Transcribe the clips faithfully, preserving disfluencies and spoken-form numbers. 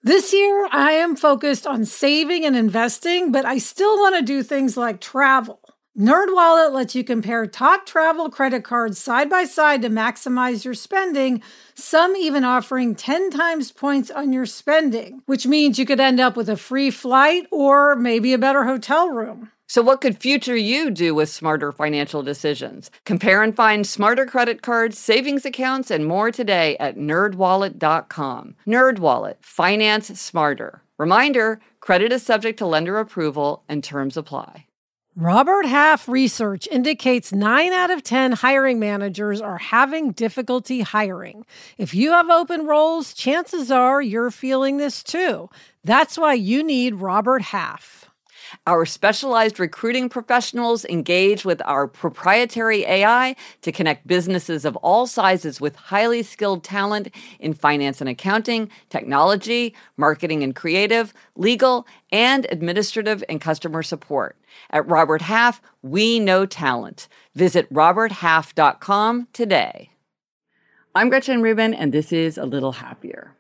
This year, I am focused on saving and investing, but I still want to do things like travel. NerdWallet lets you compare top travel credit cards side by side to maximize your spending, some even offering ten times points on your spending, which means you could end up with a free flight or maybe a better hotel room. So what could future you do with smarter financial decisions? Compare and find smarter credit cards, savings accounts, and more today at nerd wallet dot com. NerdWallet, finance smarter. Reminder, credit is subject to lender approval and terms apply. Robert Half research indicates nine out of ten hiring managers are having difficulty hiring. If you have open roles, chances are you're feeling this too. That's why you need Robert Half. Our specialized recruiting professionals engage with our proprietary A I to connect businesses of all sizes with highly skilled talent in finance and accounting, technology, marketing and creative, legal, and administrative and customer support. At Robert Half, we know talent. Visit robert half dot com today. I'm Gretchen Rubin, and this is A Little Happier.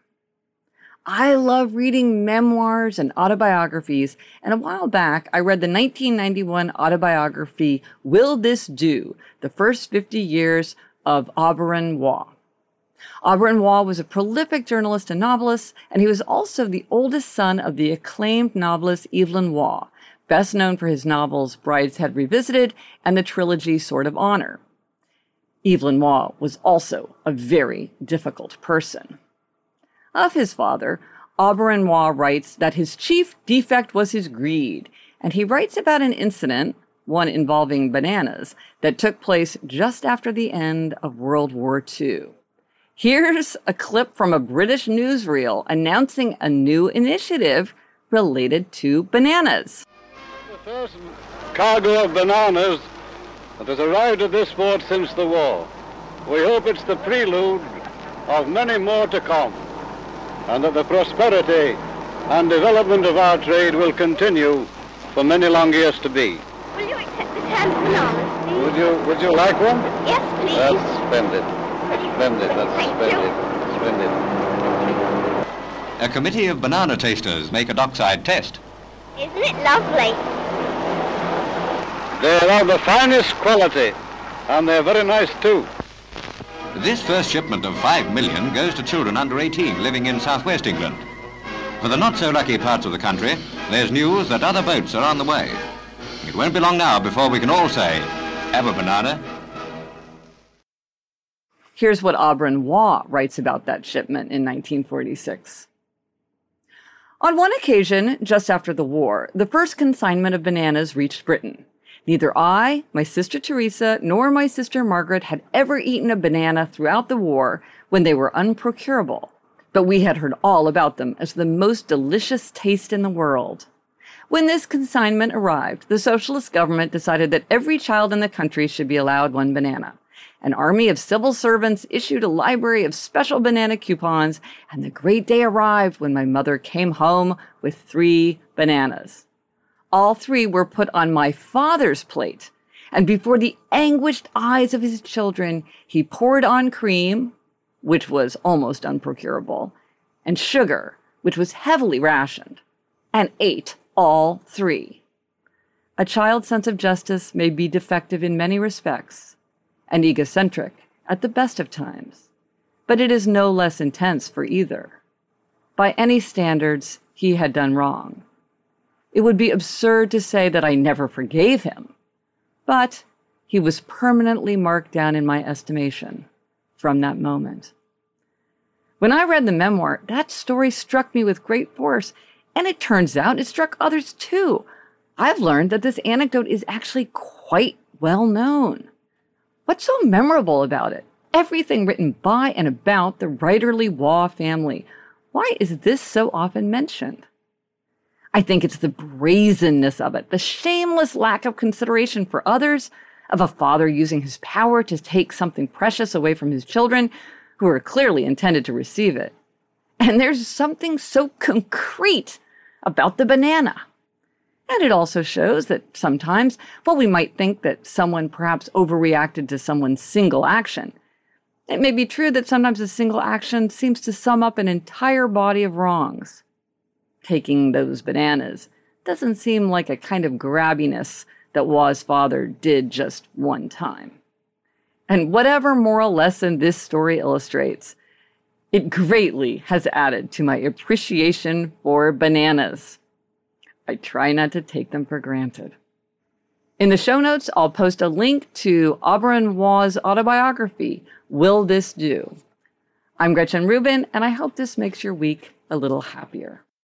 I love reading memoirs and autobiographies, and a while back, I read the nineteen ninety-one autobiography, Will This Do? The First fifty Years of Auberon Waugh. Auberon Waugh was a prolific journalist and novelist, and he was also the oldest son of the acclaimed novelist Evelyn Waugh, best known for his novels Brideshead Revisited and the trilogy Sword of Honor. Evelyn Waugh was also a very difficult person. Of his father, Auberon Waugh writes that his chief defect was his greed, and he writes about an incident, one involving bananas, that took place just after the end of World War Two. Here's a clip from a British newsreel announcing a new initiative related to bananas. The first cargo of bananas that has arrived at this port since the war. We hope it's the prelude of many more to come, and that the prosperity and development of our trade will continue for many long years to be. Will you accept the ten bananas, please? Would you, would you like one? Yes, please. That's splendid. Splendid, that's Thank splendid. you. Splendid. A committee of banana tasters make a dockside test. Isn't it lovely? They're of the finest quality, and they're very nice too. This first shipment of five million goes to children under eighteen living in southwest England. For the not-so-lucky parts of the country, there's news that other boats are on the way. It won't be long now before we can all say, have a banana. Here's what Auberon Waugh writes about that shipment in nineteen forty-six. On one occasion, just after the war, the first consignment of bananas reached Britain. Neither I, my sister Teresa, nor my sister Margaret had ever eaten a banana throughout the war when they were unprocurable, but we had heard all about them as the most delicious taste in the world. When this consignment arrived, the socialist government decided that every child in the country should be allowed one banana. An army of civil servants issued a library of special banana coupons, and the great day arrived when my mother came home with three bananas. All three were put on my father's plate, and before the anguished eyes of his children, he poured on cream, which was almost unprocurable, and sugar, which was heavily rationed, and ate all three. A child's sense of justice may be defective in many respects, and egocentric at the best of times, but it is no less intense for either. By any standards, he had done wrong. It would be absurd to say that I never forgave him, but he was permanently marked down in my estimation from that moment. When I read the memoir, that story struck me with great force, and it turns out it struck others too. I've learned that this anecdote is actually quite well known. What's so memorable about it? Everything written by and about the writerly Waugh family. Why is this so often mentioned? I think it's the brazenness of it, the shameless lack of consideration for others, of a father using his power to take something precious away from his children, who are clearly intended to receive it. And there's something so concrete about the banana. And it also shows that sometimes, while we might think that someone perhaps overreacted to someone's single action, it may be true that sometimes a single action seems to sum up an entire body of wrongs. taking those bananas doesn't seem like a kind of grabbiness that Waugh's father did just one time. And whatever moral lesson this story illustrates, it greatly has added to my appreciation for bananas. I try not to take them for granted. In the show notes, I'll post a link to Auberon Waugh's autobiography, Will This Do? I'm Gretchen Rubin, and I hope this makes your week a little happier.